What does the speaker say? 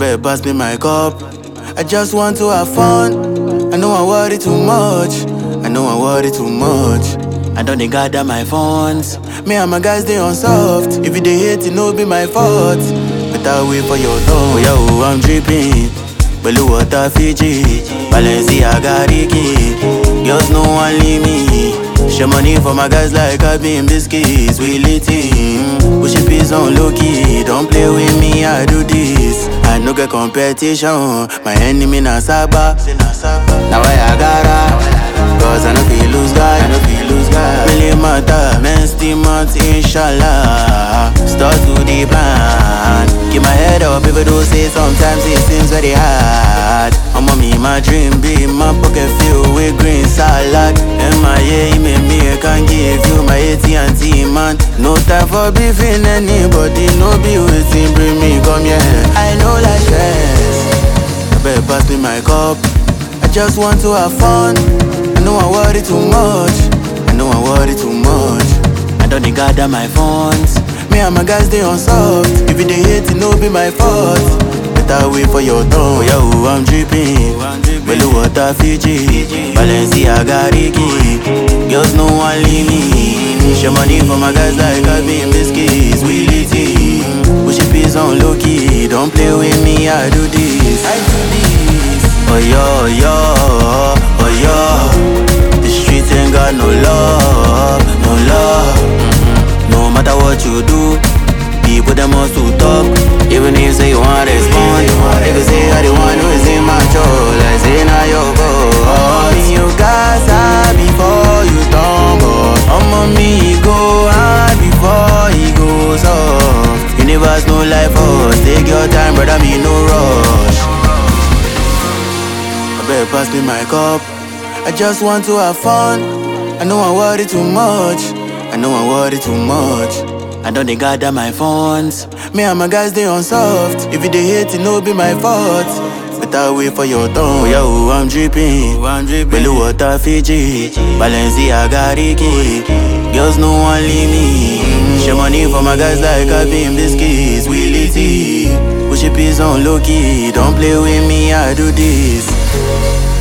better pass me my cup. I just want to have fun. I know I worry too much. I know I worry too much. I don't dey gather my funds. Me and my guys, they on soft. If you dey hate, it no be my fault. Better wait for your turn. Yo, I'm dripping. Blue water Fiji, Balenciaga Ricky. Girls no one leave me. Share money for my guys like I been biscuits. We lit in. Push it peace on low key. Don't play with me, I do this. I no get competition. My enemy na Saba. Now I gotta. Cause I no feel lose guy. Really matter. Men still months, inshallah. Start to the plan. Keep my head up, people do say sometimes it seems very hard. I'm on me, my dream be my pocket filled with green salad. MIA, me, I can give you my AT&T, man. No time for beefing anybody, no be waiting, bring me, come here. I know like stress. I better pass me my cup. I just want to have fun. I know I worry too much. I know I worry too much. I don't dey gather my funds. Me and my guys, they on soft. If you dey hate, it no be my fault. Better wait for your turn. Yo, I'm dripping. Blue water Fiji, Balenciaga Ricky. Girls no one leave me. Share money for my guys like I been biscuits. We lit in. Push it peace on low key. Don't play with me, I do this. Oh yo, yo, oh yo. The streets ain't got no love, no love. No matter what you do, people them must to talk. Even if say you want respond, they can say I the one who is in my control. I say now your fault. You guys hard before you tumble. On me go hard before he goes off. Universe no life for us. Take your time, brother, me no rush. I better pass me my cup. I just want to have fun. I know I worry too much. I know I worry too much. I don't dey gather my funds. Me and my guys, they on soft. If you dey hate, it no be my fault. Better wait for your turn. Yo, I'm dripping. Blue water Fiji, Balenciaga Ricky. Girls no one leave me. Share money for my guys like I been biscuits. We lit it. Push it peace on low key. Don't play with me, I do this.